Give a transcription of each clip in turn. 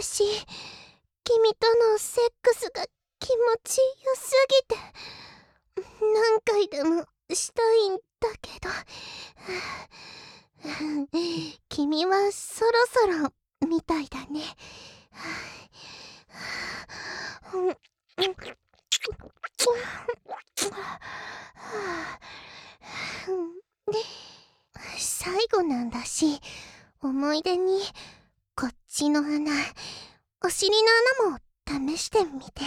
私、君とのセックスが気持ちよすぎて、何回でもしたいんだけど、君はそろそろみたいだね。最後なんだし、思い出にこっちの穴、お尻の穴も試してみて。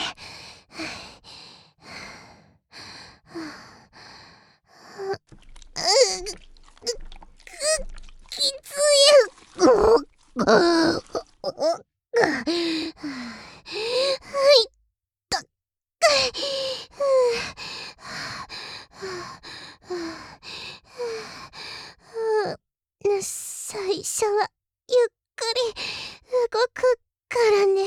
きつい。はいったっ。最初はゆっくり動くからね。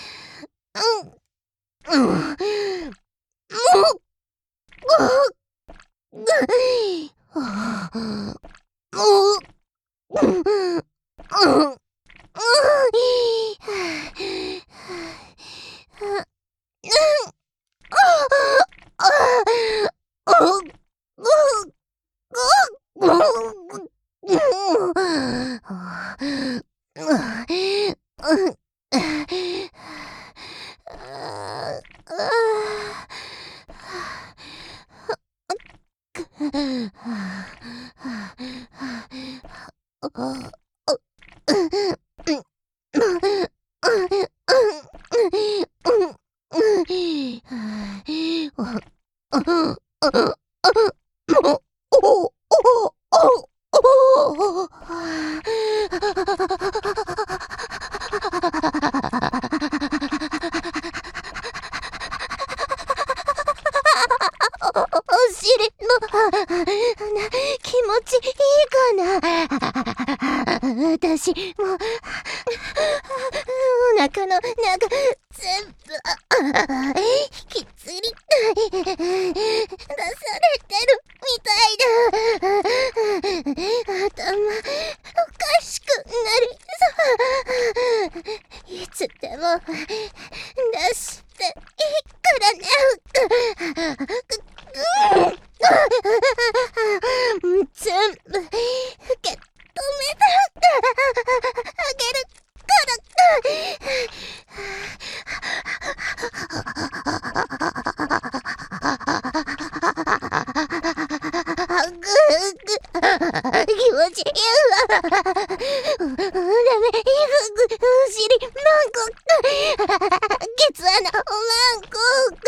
お尻の気持ちいいかな。私もうお腹の中全部引きずり出されてるみたいだ。頭おかしくなりそう。いつでも出していいからね。全部受け止めてあげる気持ちいいわ。ダメ、お尻マンコケツ穴マンコ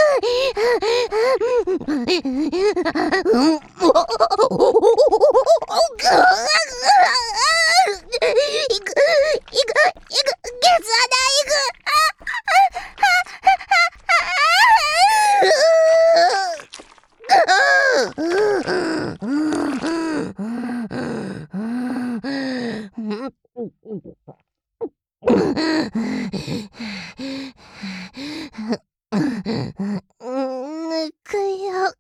いく、ケツ穴いく。抜くよ。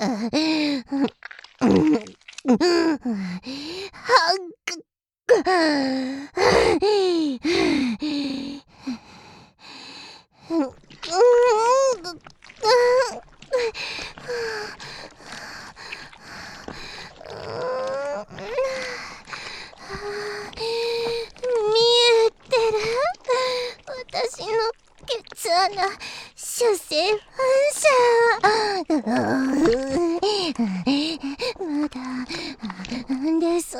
見えてる。私のケツ穴、主戦反射。まだ出そう。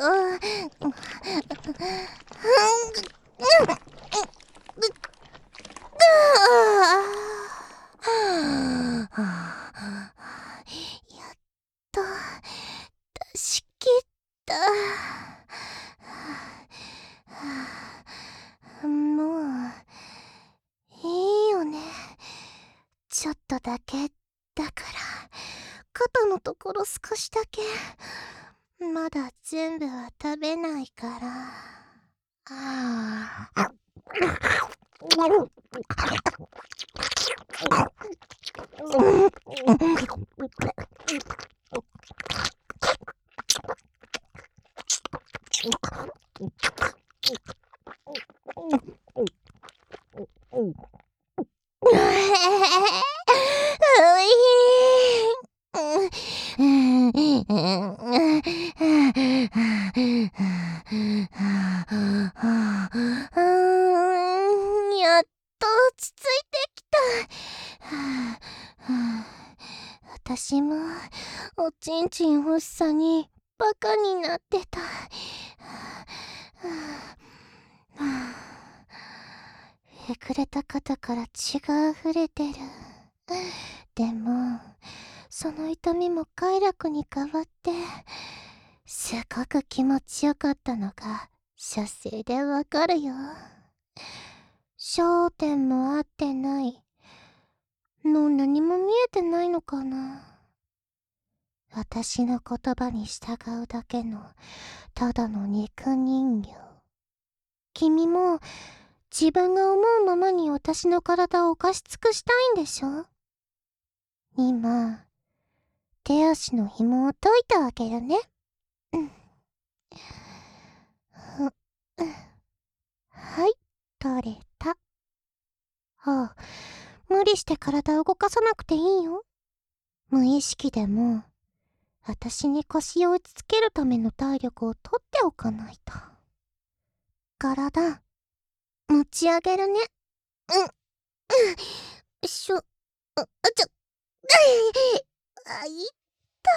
やっと出し切った。もういいよね。ちょっとだけだから、肩のところ少しだけ。まだ全部は食べないから。 やっと落ち着いてきた。私もおちんちん欲しさにバカになってた。えぐれた肩から血が溢れてる。でもその痛みも快楽に変わってすごく気持ちよかったのが射精でわかるよ。焦点も合ってないの、何も見えてないのかな。私の言葉に従うだけのただの肉人形。君も自分が思うままに私の体を犯し尽くしたいんでしょ。今手足の紐を解いてあげるね。はい、取れた。無理して体を動かさなくていいよ。無意識でも私に腰を打ちつけるための体力を取っておかないと。体持ち上げるね。しょ、いった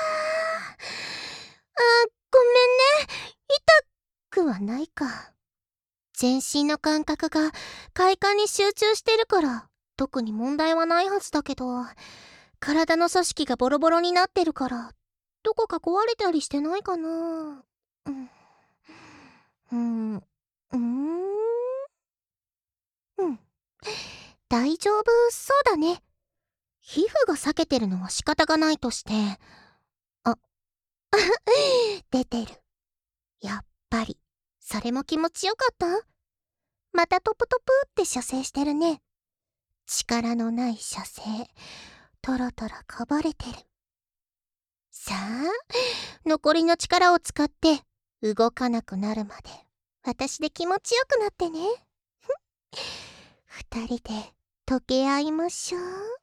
ごめんね。痛くはないか。全身の感覚が快感に集中してるから特に問題はないはずだけど、体の組織がボロボロになってるからどこか壊れたりしてないかな。大丈夫そうだね。皮膚が裂けてるのは仕方がないとして、出てる。やっぱりそれも気持ちよかった。またトプトプって射精してるね。力のない射精、トロトロこぼれてる。さあ、残りの力を使って動かなくなるまで私で気持ちよくなってね。二人で溶け合いましょう。